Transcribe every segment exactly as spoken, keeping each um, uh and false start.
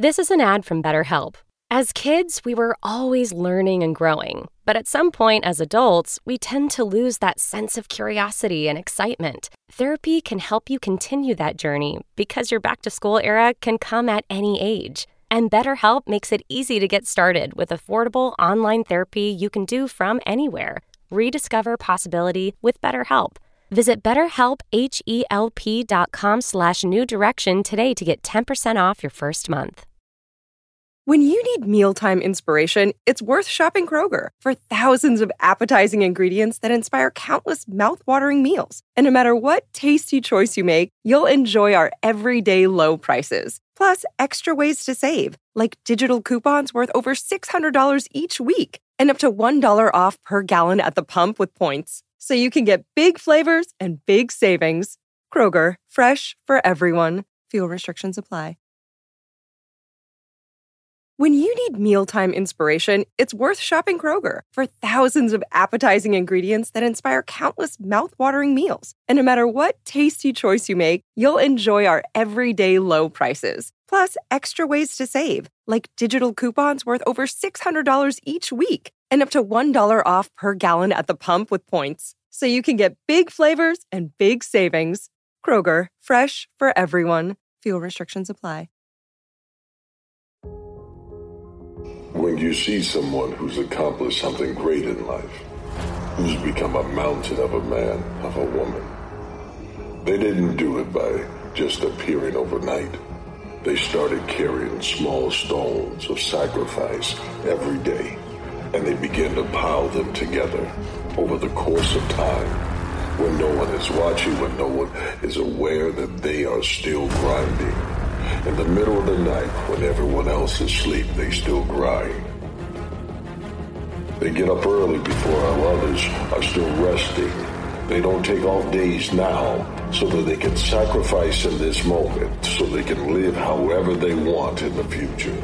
This is an ad from BetterHelp. As kids, we were always learning and growing. But at some point as adults, we tend to lose that sense of curiosity and excitement. Therapy can help you continue that journey because your back-to-school era can come at any age. And BetterHelp makes it easy to get started with affordable online therapy you can do from anywhere. Rediscover possibility with BetterHelp. Visit BetterHelp, H-E-L-P dot com slash new direction today to get ten percent off your first month. When you need mealtime inspiration, it's worth shopping Kroger for thousands of appetizing ingredients that inspire countless mouth-watering meals. And no matter what tasty choice you make, you'll enjoy our everyday low prices. Plus, extra ways to save, like digital coupons worth over six hundred dollars each week and up to one dollar off per gallon at the pump with points. So you can get big flavors and big savings. Kroger, fresh for everyone. Fuel restrictions apply. When you need mealtime inspiration, it's worth shopping Kroger for thousands of appetizing ingredients that inspire countless mouth-watering meals. And no matter what tasty choice you make, you'll enjoy our everyday low prices. Plus, extra ways to save, like digital coupons worth over six hundred dollars each week and up to one dollar off per gallon at the pump with points. So you can get big flavors and big savings. Kroger, fresh for everyone. Fuel restrictions apply. When you see someone who's accomplished something great in life, who's become a mountain of a man, of a woman, they didn't do it by just appearing overnight. They started carrying small stones of sacrifice every day, and they began to pile them together over the course of time. When no one is watching, when no one is aware that they are still grinding. In the middle of the night, when everyone else is asleep, they still grind. They get up early before our others are still resting. They don't take off days now so that they can sacrifice in this moment, so they can live however they want in the future.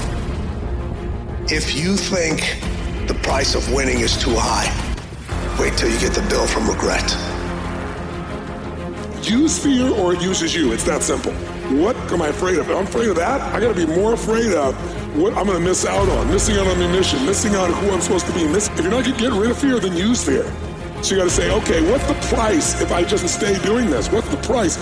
If you think the price of winning is too high, wait till you get the bill from regret. Use fear or it uses you. It's that simple. What am I afraid of? If I'm afraid of that, I got to be more afraid of what I'm going to miss out on, missing out on my mission, missing out on who I'm supposed to be. Miss- if you're not getting rid of fear, then use fear. So you got to say, okay, what's the price if I just stay doing this? What's the price?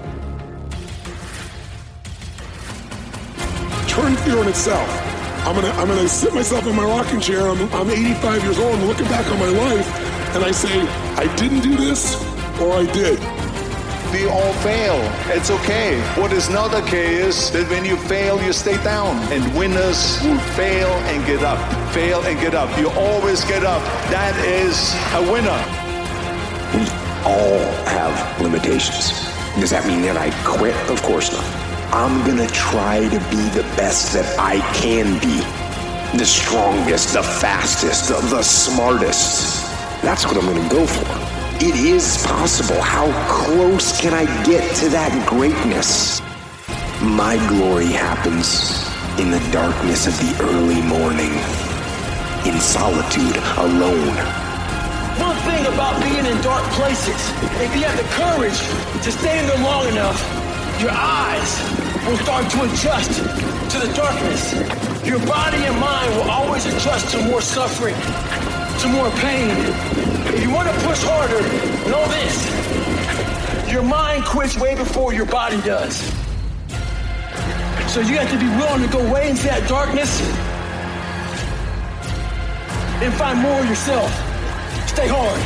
Turn fear on itself. I'm gonna, I'm gonna sit myself in my rocking chair. I'm, I'm eighty-five years old. I'm looking back on my life, and I say, I didn't do this, or I did. We all fail. It's okay. What is not okay is that when you fail, you stay down. And winners fail and get up. Fail and get up. You always get up. That is a winner. We all have limitations. Does that mean that I quit? Of course not. I'm gonna try to be the best that I can be. The strongest, the fastest, the, the smartest. That's what I'm gonna go for. It is possible. How close can I get to that greatness? My glory happens in the darkness of the early morning, in solitude, alone. One thing about being in dark places, if you have the courage to stay in there long enough, your eyes will start to adjust to the darkness. Your body and mind will always adjust to more suffering, to more pain. If you want to push harder, know this. Your mind quits way before your body does. So you have to be willing to go way into that darkness and find more of yourself. Stay hard.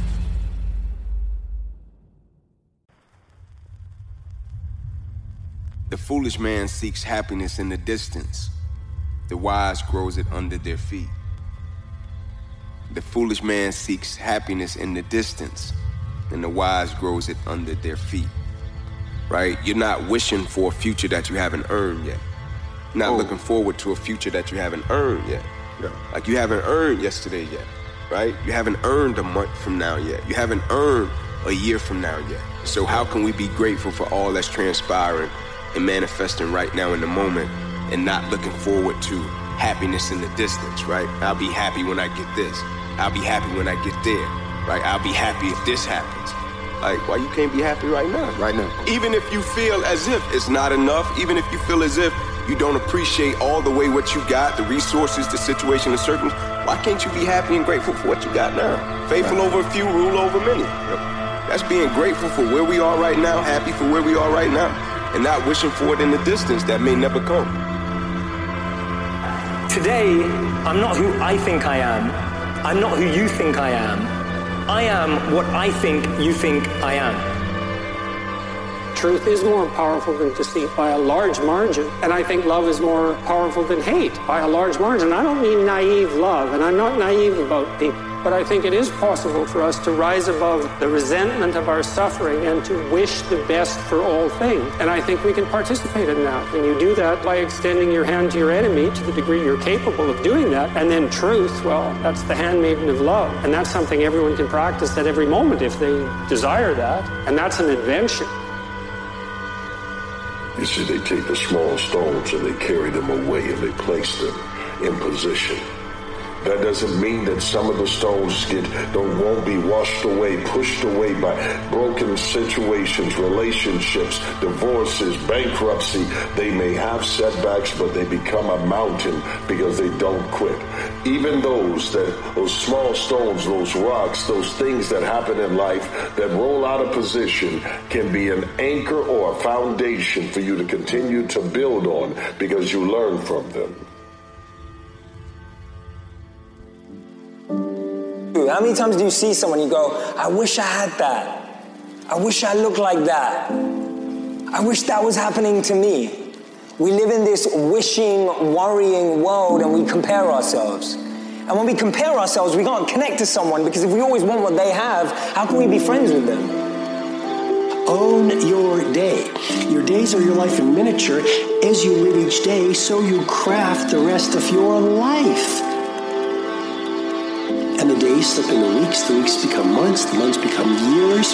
The foolish man seeks happiness in the distance. The wise grows it under their feet. The foolish man seeks happiness in the distance, and the wise grows it under their feet. Right? You're not wishing for a future that you haven't earned yet. You're not oh. looking forward to a future that you haven't earned yet. Yeah. Like you haven't earned yesterday yet, right? You haven't earned a month from now yet. You haven't earned a year from now yet. So how can we be grateful for all that's transpiring and manifesting right now in the moment and not looking forward to happiness in the distance, right? I'll be happy when I get this. I'll be happy when I get there, right? I'll be happy if this happens. Like, why you can't be happy right now? Right now. Even if you feel as if it's not enough, even if you feel as if you don't appreciate all the way what you got, the resources, the situation, the circumstances, why can't you be happy and grateful for what you got now? Faithful over a few, rule over many. That's being grateful for where we are right now, happy for where we are right now, and not wishing for it in the distance that may never come. Today, I'm not who I think I am. I'm not who you think I am. I am what I think you think I am. Truth is more powerful than deceit by a large margin. And I think love is more powerful than hate by a large margin. I don't mean naive love, and I'm not naive about people. But I think it is possible for us to rise above the resentment of our suffering and to wish the best for all things. And I think we can participate in that. And you do that by extending your hand to your enemy to the degree you're capable of doing that. And then truth, well, that's the handmaiden of love. And that's something everyone can practice at every moment if they desire that. And that's an adventure. You see, they take the small stones and they carry them away and they place them in position. That doesn't mean that some of the stones get don't won't be washed away, pushed away by broken situations, relationships, divorces, bankruptcy. They may have setbacks, but they become a mountain because they don't quit. Even those that those small stones, those rocks, those things that happen in life that roll out of position can be an anchor or a foundation for you to continue to build on because you learn from them. How many times do you see someone, you go, I wish I had that. I wish I looked like that. I wish that was happening to me. We live in this wishing, worrying world and we compare ourselves. And when we compare ourselves, we can't connect to someone because if we always want what they have, how can we be friends with them? Own your day. Your days are your life in miniature. As you live each day, so you craft the rest of your life. And the days slip into weeks, the weeks become months, the months become years.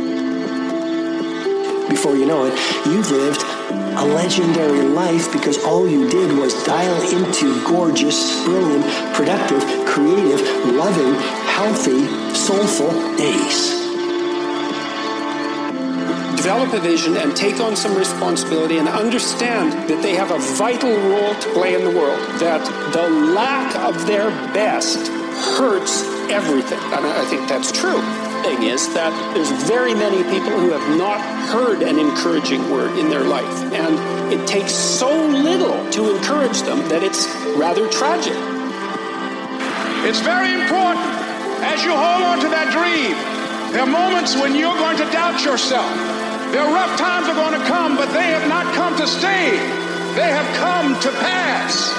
Before you know it, you've lived a legendary life because all you did was dial into gorgeous, brilliant, productive, creative, loving, healthy, soulful days. Develop a vision and take on some responsibility and understand that they have a vital role to play in the world, that the lack of their best hurts everything. And I think that's true. The thing is that there's very many people who have not heard an encouraging word in their life. And it takes so little to encourage them that it's rather tragic. It's very important as you hold on to that dream. There are moments when you're going to doubt yourself. There are rough times are going to come, but they have not come to stay. They have come to pass.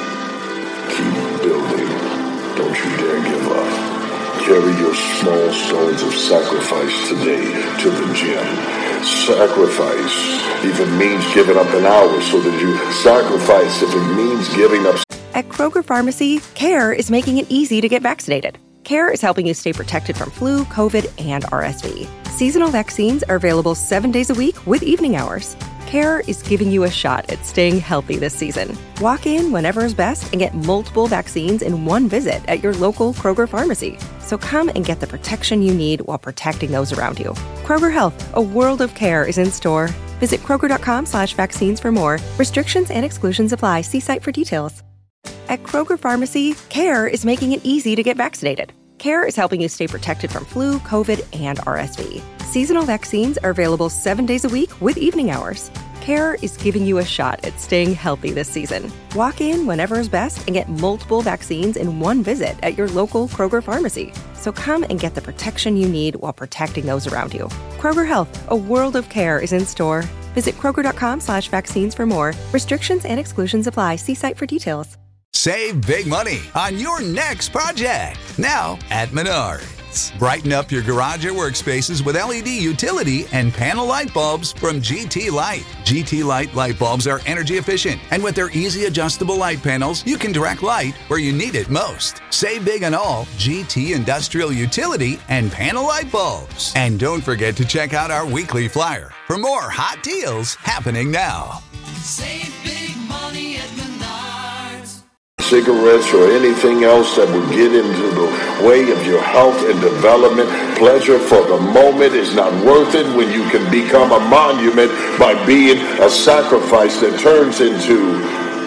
Keep building. Don't you dare give up. Carry your small stones of sacrifice today to the gym. Sacrifice if it means giving up an hour so that you sacrifice if it means giving up. At Kroger Pharmacy, CARE is making it easy to get vaccinated. CARE is helping you stay protected from flu, COVID, and R S V. Seasonal vaccines are available seven days a week with evening hours. CARE is giving you a shot at staying healthy this season. Walk in whenever is best and get multiple vaccines in one visit at your local Kroger pharmacy. So come and get the protection you need while protecting those around you. Kroger Health, a world of care is in store. Visit Kroger.com slash vaccines for more. Restrictions and exclusions apply. See site for details. At Kroger Pharmacy, CARE is making it easy to get vaccinated. CARE is helping you stay protected from flu, COVID, and R S V. Seasonal vaccines are available seven days a week with evening hours. CARE is giving you a shot at staying healthy this season. Walk in whenever is best and get multiple vaccines in one visit at your local Kroger pharmacy. So come and get the protection you need while protecting those around you. Kroger Health, a world of care is in store. Visit Kroger.com slash vaccines for more. Restrictions and exclusions apply. See site for details. Save big money on your next project now at Menards. Brighten up your garage or workspaces with L E D utility and panel light bulbs from G T Light. G T Light light bulbs are energy efficient, and with their easy adjustable light panels, you can direct light where you need it most. Save big on all G T industrial utility and panel light bulbs. And don't forget to check out our weekly flyer for more hot deals happening now. Save big money at Menards. cigarettes, or anything else that would get into the way of your health and development. Pleasure for the moment is not worth it when you can become a monument by being a sacrifice that turns into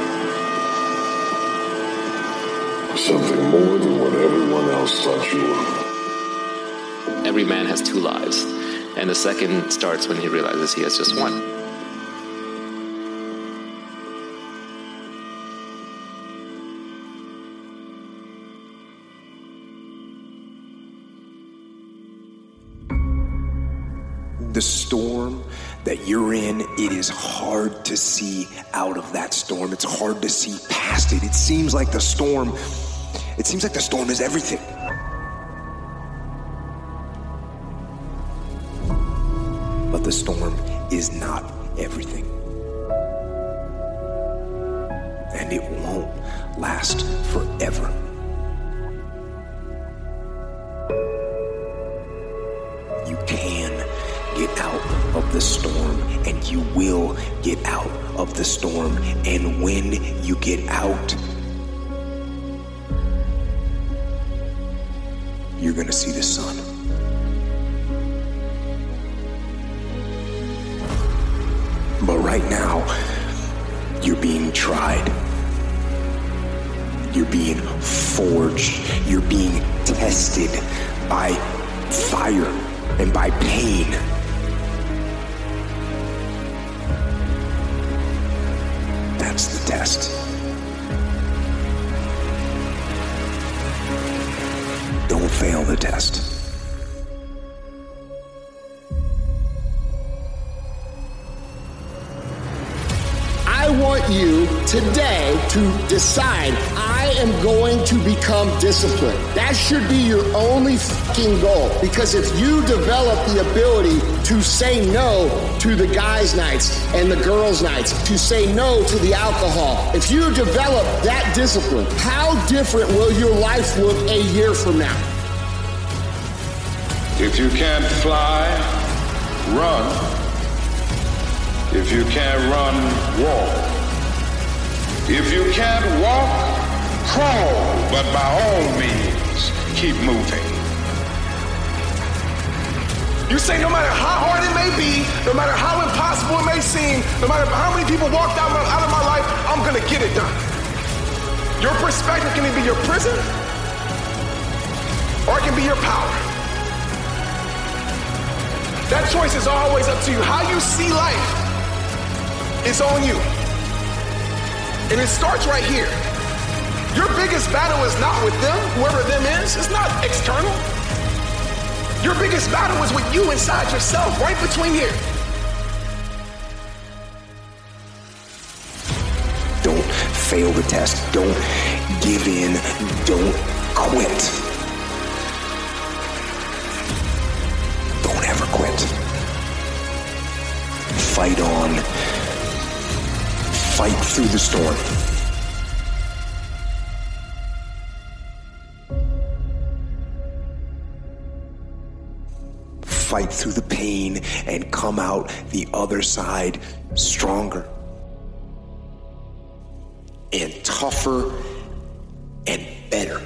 something more than what everyone else thought you were. Every man has two lives, and the second starts when he realizes he has just one. The storm that you're in, it is hard to see out of that storm. It's hard to see past it. It seems like the storm, it seems like the storm is everything. But the storm is not everything. And it won't last forever. You can get out of the storm, and you will get out of the storm. And when you get out, you're gonna see the sun. But right now, you're being tried. You're being forged. You're being tested by fire and by pain. That's the test. Don't fail the test. I want you today to decide, I am going to become disciplined. That should be your only fucking goal. Because if you develop the ability to say no to the guys' nights and the girls' nights, to say no to the alcohol, if you develop that discipline, how different will your life look a year from now? If you can't fly, run. If you can't run, walk. If you can't walk, crawl. But by all means, keep moving. You say no matter how hard it may be, no matter how impossible it may seem, no matter how many people walked out, out of my life, I'm gonna get it done. Your perspective can either be your prison, or it can be your power. That choice is always up to you. How you see life, it's on you. And it starts right here. Your biggest battle is not with them, whoever them is. It's not external. Your biggest battle is with you inside yourself, right between here. Don't fail the test. Don't give in. Don't quit. Don't ever quit. Fight on. Fight through the storm. Fight through the pain and come out the other side stronger and tougher and better.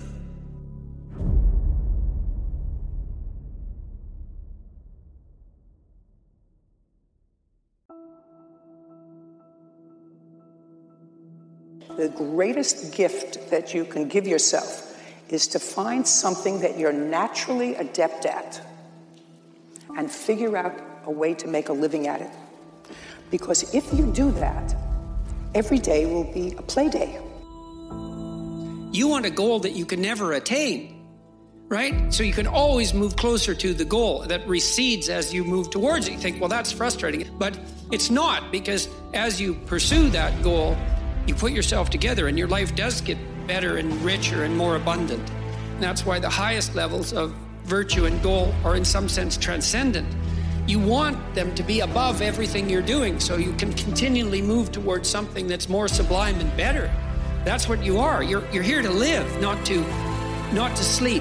The greatest gift that you can give yourself is to find something that you're naturally adept at and figure out a way to make a living at it. Because if you do that, every day will be a play day. You want a goal that you can never attain, right? So you can always move closer to the goal that recedes as you move towards it. You think, well, that's frustrating. But it's not, because as you pursue that goal, you put yourself together and your life does get better and richer and more abundant. And that's why the highest levels of virtue and goal are in some sense transcendent. You want them to be above everything you're doing so you can continually move towards something that's more sublime and better. That's what you are. You're, you're here to live, not to, not to sleep.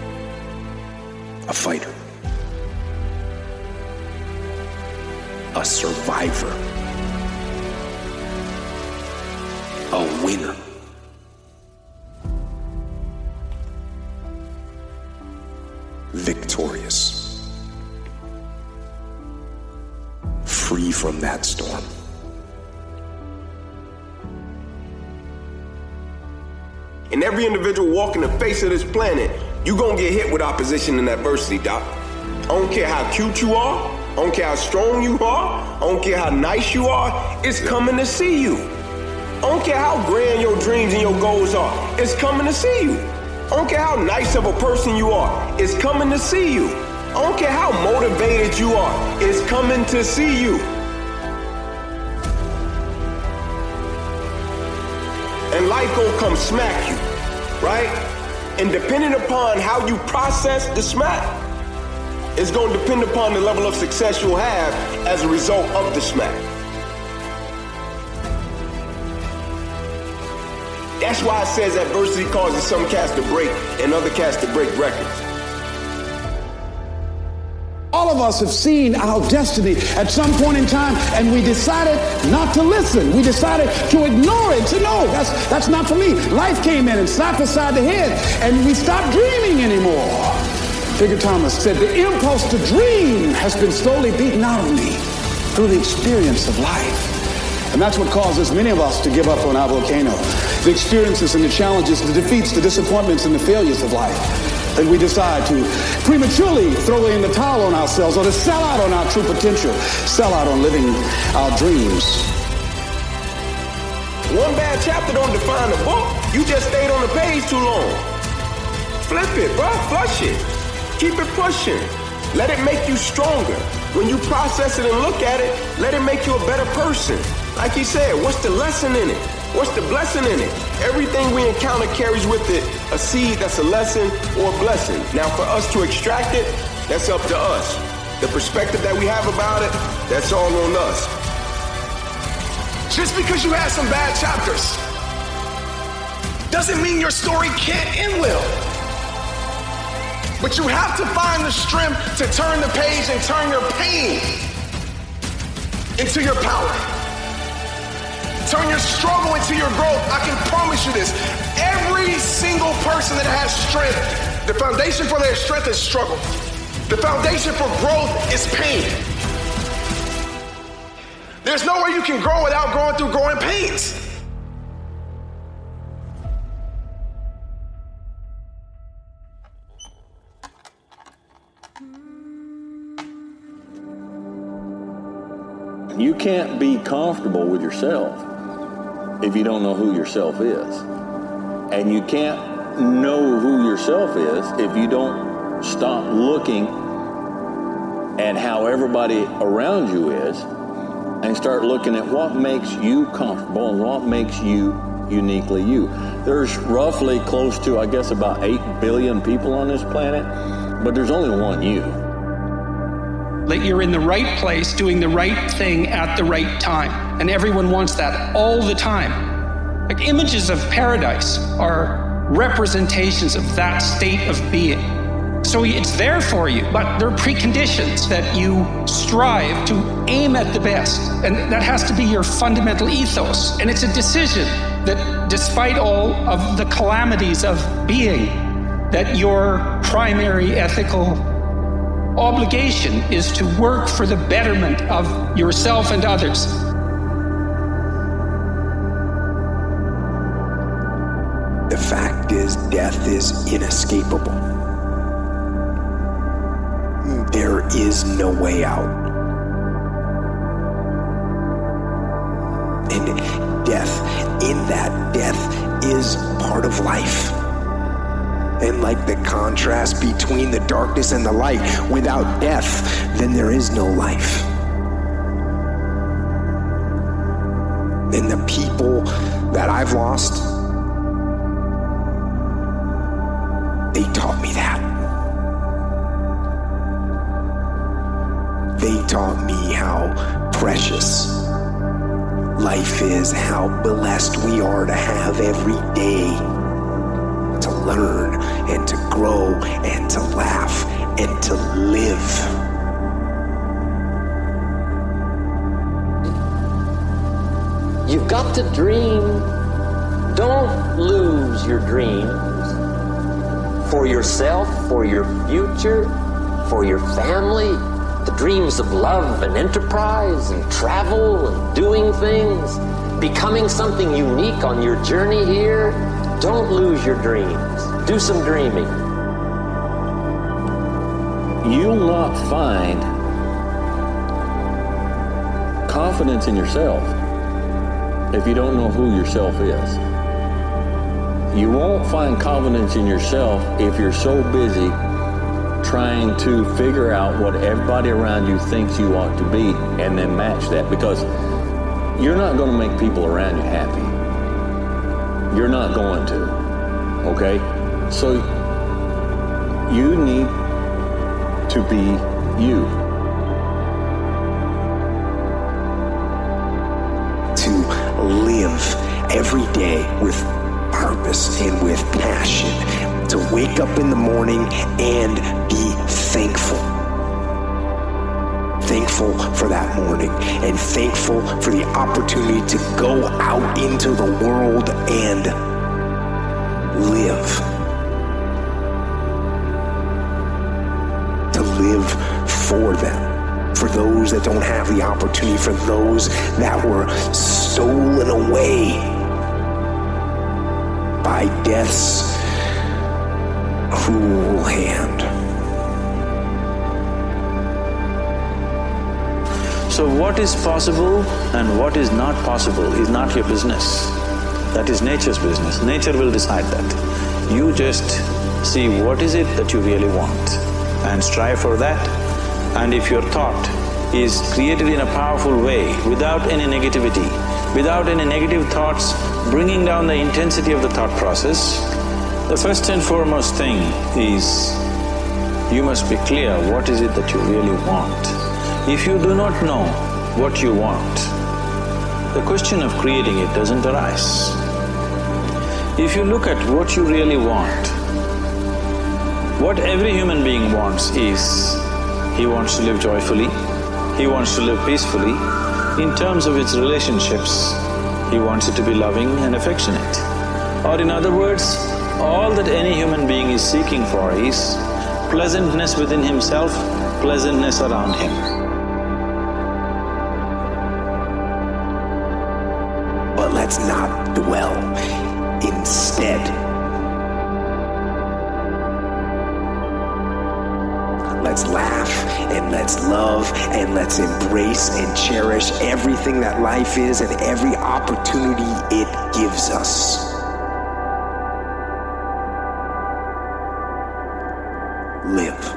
A fighter. A survivor. A winner. victorious, free from that storm. And every individual walking the face of this planet, you gonna get hit with opposition and adversity, Doc. I don't care how cute you are, I don't care how strong you are, I don't care how nice you are, it's coming to see you. I don't care how grand your dreams and your goals are, it's coming to see you. I don't care how nice of a person you are, it's coming to see you. I don't care how motivated you are, it's coming to see you. And life gonna come smack you, right? And depending upon how you process the smack, it's gonna depend upon the level of success you'll have as a result of the smack. That's why it says adversity causes some cats to break and other cats to break records. All of us have seen our destiny at some point in time, and we decided not to listen. We decided to ignore it, to no, that's, that's not for me. Life came in and slapped us side the head, and we stopped dreaming anymore. Figure Thomas said, the impulse to dream has been slowly beaten out of me through the experience of life. And that's what causes many of us to give up on our volcano. The experiences and the challenges, the defeats, the disappointments, and the failures of life. And we decide to prematurely throw in the towel on ourselves or to sell out on our true potential, sell out on living our dreams. One bad chapter don't define the book. You just stayed on the page too long. Flip it, bro. Flush it. Keep it pushing. Let it make you stronger. When you process it and look at it, let it make you a better person. Like he said, what's the lesson in it? What's the blessing in it? Everything we encounter carries with it a seed that's a lesson or a blessing. Now, for us to extract it, that's up to us. The perspective that we have about it, that's all on us. Just because you had some bad chapters doesn't mean your story can't end well. But you have to find the strength to turn the page and turn your pain into your power. Turn your struggle into your growth. I can promise you this. Every single person that has strength, the foundation for their strength is struggle. The foundation for growth is pain. There's nowhere you can grow without going through growing pains. You can't be comfortable with yourself if you don't know who yourself is. And you can't know who yourself is if you don't stop looking at how everybody around you is and start looking at what makes you comfortable and what makes you uniquely you. There's roughly close to, I guess, about eight billion people on this planet, but there's only one you. That you're in the right place, doing the right thing at the right time. And everyone wants that all the time. Like images of paradise are representations of that state of being. So it's there for you, but there are preconditions that you strive to aim at the best. And that has to be your fundamental ethos. And it's a decision that despite all of the calamities of being, that your primary ethical obligation is to work for the betterment of yourself and others. The fact is, death is inescapable. There is no way out. And death, in that death, is part of life. And like the contrast between the darkness and the light, without death, then there is no life. And the people that I've lost, they taught me that. They taught me how precious life is, how blessed we are to have every day to learn and to grow and to laugh and to live. You've got to dream. Don't lose your dreams for yourself, for your future, for your family, the dreams of love and enterprise and travel and doing things, becoming something unique on your journey here, don't lose your dreams. Do some dreaming. You'll not find confidence in yourself if you don't know who yourself is. You won't find confidence in yourself if you're so busy trying to figure out what everybody around you thinks you ought to be and then match that, because you're not going to make people around you happy. You're not going to, okay? So you need to be you. To live every day with purpose and with passion. To wake up in the morning and be thankful. Thankful for that morning and thankful for the opportunity to go out into the world and live. To live for them, for those that don't have the opportunity, for those that were stolen away by death's cruel hand. So what is possible and what is not possible is not your business. That is nature's business. Nature will decide that. You just see what is it that you really want and strive for that. And if your thought is created in a powerful way, without any negativity, without any negative thoughts bringing down the intensity of the thought process, the first and foremost thing is you must be clear what is it that you really want. If you do not know what you want, the question of creating it doesn't arise. If you look at what you really want, what every human being wants is, he wants to live joyfully, he wants to live peacefully. In terms of its relationships, he wants it to be loving and affectionate. Or in other words, all that any human being is seeking for is pleasantness within himself, pleasantness around him. But let's not dwell. Instead, let's laugh and let's love and let's embrace and cherish everything that life is and every opportunity it gives us. Live.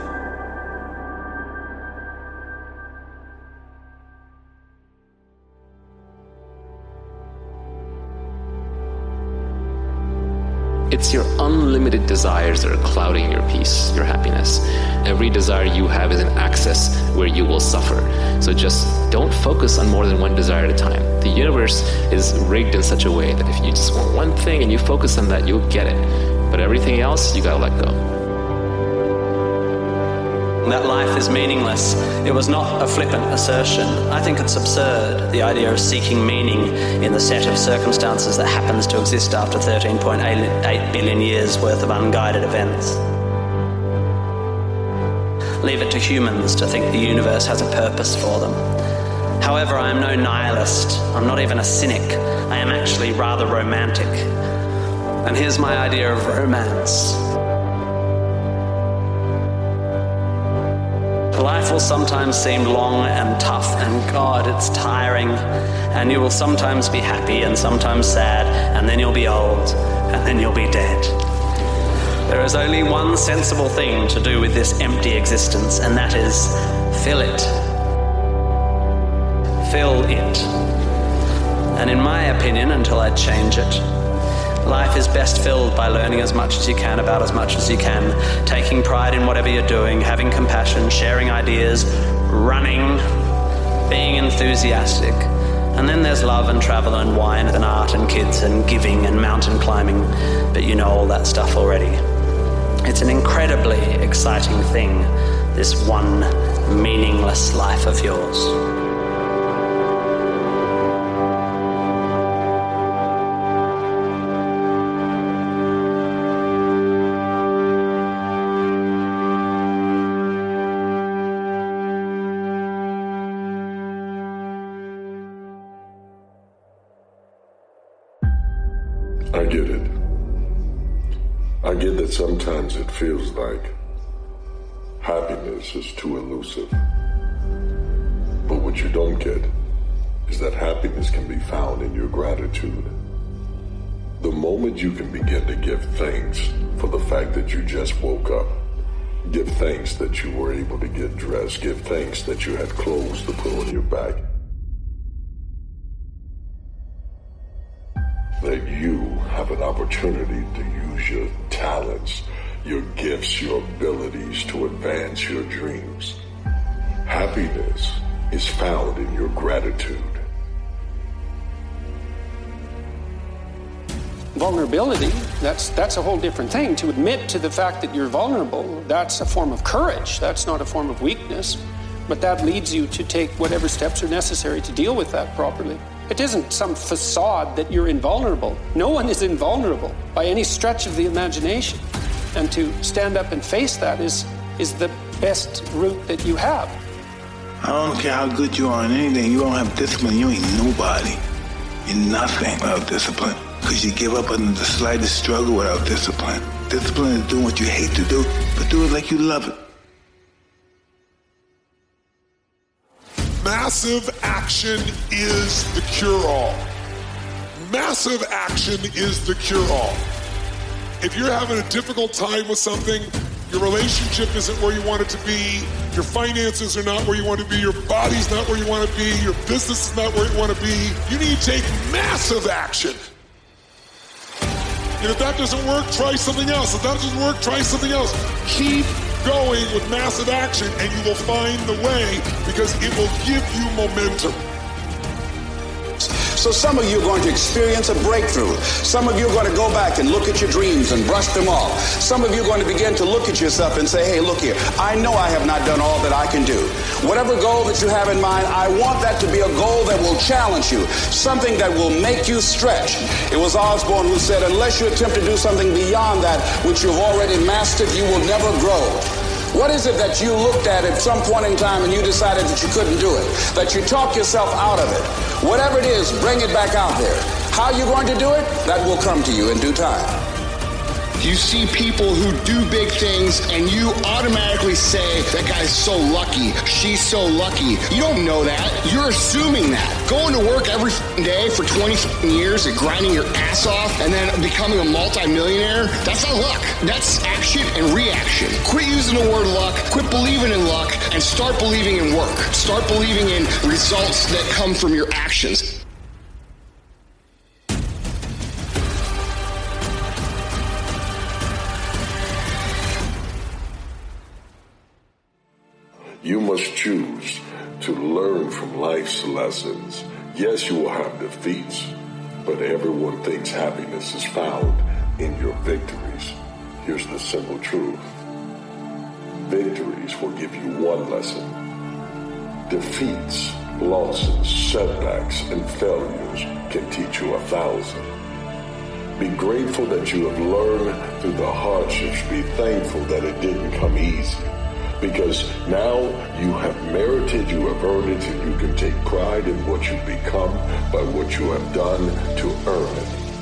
It's your unlimited desires that are clouding your peace, your happiness. Every desire you have is an access where you will suffer. So just don't focus on more than one desire at a time. The universe is rigged in such a way that if you just want one thing and you focus on that, you'll get it. But everything else, you gotta let go. That life is meaningless. It was not a flippant assertion. I think it's absurd, the idea of seeking meaning in the set of circumstances that happens to exist after thirteen point eight billion years worth of unguided events. Leave it to humans to think the universe has a purpose for them. However, I am no nihilist. I'm not even a cynic. I am actually rather romantic. And here's my idea of romance. Life will sometimes seem long and tough, and God, it's tiring. And you will sometimes be happy and sometimes sad, and then you'll be old, and then you'll be dead. There is only one sensible thing to do with this empty existence, and that is fill it. Fill it. And in my opinion, until I change it, life is best filled by learning as much as you can about as much as you can, taking pride in whatever you're doing, having compassion, sharing ideas, running, being enthusiastic. And then there's love and travel and wine and art and kids and giving and mountain climbing, but you know all that stuff already. It's an incredibly exciting thing, this one meaningless life of yours. I get it. I get that sometimes it feels like happiness is too elusive. But what you don't get is that happiness can be found in your gratitude. The moment you can begin to give thanks for the fact that you just woke up, give thanks that you were able to get dressed, give thanks that you had clothes to put on your back, that you have an opportunity to use your talents, your gifts, your abilities to advance your dreams. Happiness is found in your gratitude. Vulnerability, that's that's a whole different thing. To admit to the fact that you're vulnerable, that's a form of courage. That's not a form of weakness. But that leads you to take whatever steps are necessary to deal with that properly. It isn't some facade that you're invulnerable. No one is invulnerable by any stretch of the imagination. And to stand up and face that is, is the best route that you have. I don't care how good you are in anything. You don't have discipline. You ain't nobody. You're nothing without discipline. Because you give up under the slightest struggle without discipline. Discipline is doing what you hate to do, but do it like you love it. Massive action is the cure-all. Massive action is the cure-all. If you're having a difficult time with something, your relationship isn't where you want it to be, your finances are not where you want to be, your body's not where you want to be, your business is not where you want to be, you need to take massive action. And if that doesn't work, try something else. If that doesn't work, try something else. Keep going with massive action and you will find the way because it will give you momentum. So some of you are going to experience a breakthrough. Some of you are going to go back and look at your dreams and brush them off. Some of you are going to begin to look at yourself and say, hey, look here, I know I have not done all that I can do. Whatever goal that you have in mind, I want that to be a goal that will challenge you, something that will make you stretch. It was Osborne who said, unless you attempt to do something beyond that which you've already mastered, you will never grow. What is it that you looked at at some point in time and you decided that you couldn't do it? That you talked yourself out of it? Whatever it is, bring it back out there. How are you going to do it? That will come to you in due time. You see people who do big things and you automatically say, that guy's so lucky, she's so lucky. You don't know that. You're assuming that. Going to work every day for twenty years and grinding your ass off and then becoming a multimillionaire, that's not luck. That's action and reaction. Quit using the word luck, quit believing in luck, and start believing in work. Start believing in results that come from your actions. You must choose to learn from life's lessons. Yes, you will have defeats, but everyone thinks happiness is found in your victories. Here's the simple truth. Victories will give you one lesson. Defeats, losses, setbacks, and failures can teach you a thousand. Be grateful that you have learned through the hardships. Be thankful that it didn't come easy. Because now you have merited, you have earned it, and you can take pride in what you've become by what you have done to earn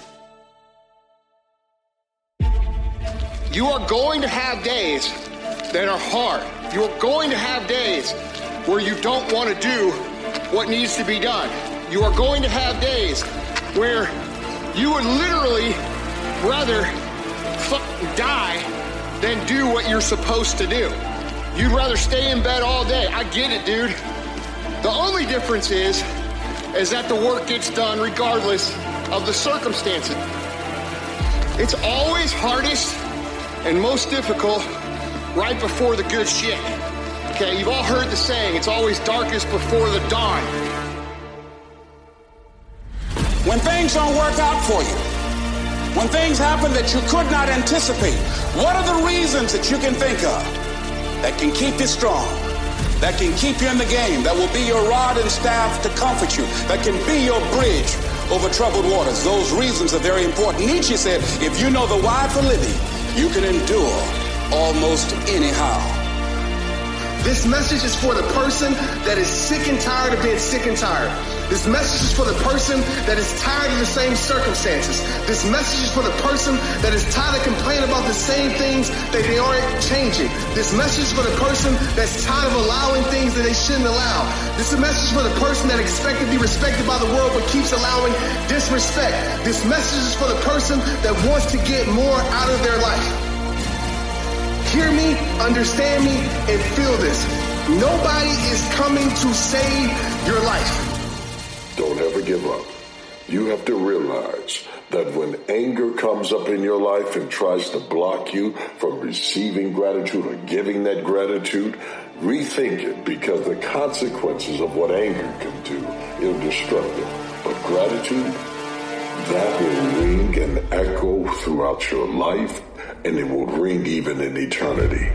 it. You are going to have days that are hard. You are going to have days where you don't want to do what needs to be done. You are going to have days where you would literally rather fucking die than do what you're supposed to do. You'd rather stay in bed all day. I get it, dude. The only difference is, is that the work gets done regardless of the circumstances. It's always hardest and most difficult right before the good shit. Okay, you've all heard the saying, it's always darkest before the dawn. When things don't work out for you, when things happen that you could not anticipate, what are the reasons that you can think of that can keep you strong, that can keep you in the game, that will be your rod and staff to comfort you, that can be your bridge over troubled waters? Those reasons are very important. Nietzsche said, if you know the why for living, you can endure almost anyhow. This message is for the person that is sick and tired of being sick and tired. This message is for the person that is tired of the same circumstances. This message is for the person that is tired of complaining about the same things that they aren't changing. This message is for the person that's tired of allowing things that they shouldn't allow. This is a message for the person that expects to be respected by the world but keeps allowing disrespect. This message is for the person that wants to get more out of their life. Hear me, understand me, and feel this. Nobody is coming to save your life. Don't ever give up. You have to realize that when anger comes up in your life and tries to block you from receiving gratitude or giving that gratitude, rethink it, because the consequences of what anger can do is destructive. But gratitude, that will ring and echo throughout your life, and it will ring even in eternity.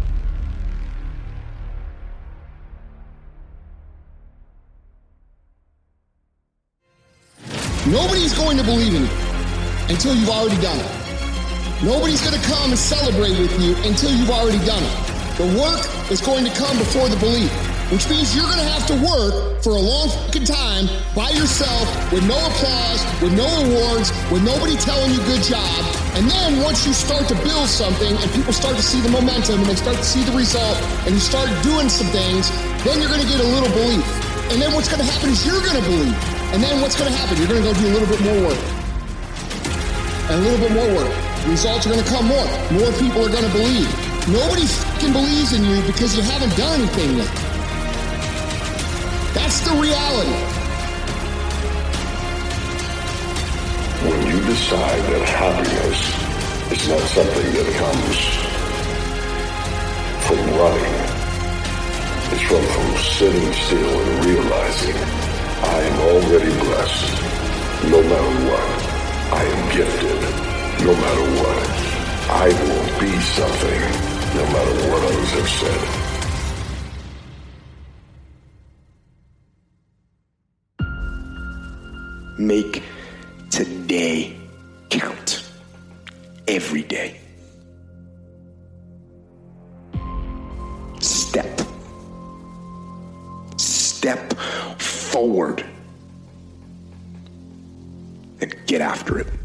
Nobody's going to believe in you until you've already done it. Nobody's going to come and celebrate with you until you've already done it. The work is going to come before the belief, which means you're going to have to work for a long fucking time by yourself with no applause, with no awards, with nobody telling you good job. And then once you start to build something and people start to see the momentum and they start to see the result and you start doing some things, then you're going to get a little belief. And then what's going to happen is you're going to believe. And then what's going to happen? You're going to go do a little bit more work. And a little bit more work. Results are going to come more. More people are going to believe. Nobody fucking believes in you because you haven't done anything yet. That's the reality. When you decide that happiness is not something that comes from running, it's from, from sitting still and realizing I am already blessed. No matter what, I am gifted. No matter what, I will be something. No matter what others have said. Make today count. Every day. Step. Step forward. And get after it.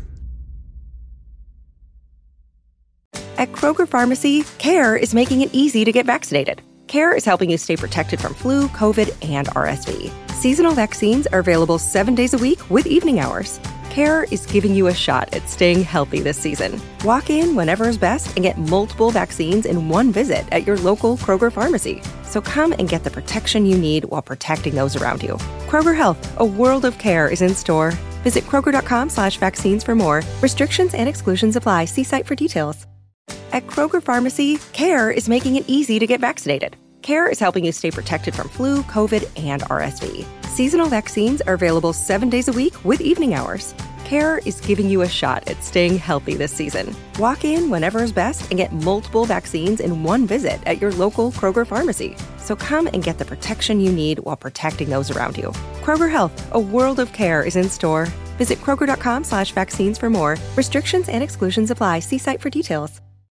At Kroger Pharmacy, CARE is making it easy to get vaccinated. CARE is helping you stay protected from flu, COVID, and R S V. Seasonal vaccines are available seven days a week with evening hours. CARE is giving you a shot at staying healthy this season. Walk in whenever is best and get multiple vaccines in one visit at your local Kroger Pharmacy. So come and get the protection you need while protecting those around you. Kroger Health, a world of care, is in store. Visit Kroger.com slash vaccines for more. Restrictions and exclusions apply. See site for details. At Kroger Pharmacy, CARE is making it easy to get vaccinated. CARE is helping you stay protected from flu, COVID, and R S V. Seasonal vaccines are available seven days a week with evening hours. CARE is giving you a shot at staying healthy this season. Walk in whenever is best and get multiple vaccines in one visit at your local Kroger Pharmacy. So come and get the protection you need while protecting those around you. Kroger Health, a world of care, is in store. Visit Kroger.com slash vaccines for more. Restrictions and exclusions apply. See site for details.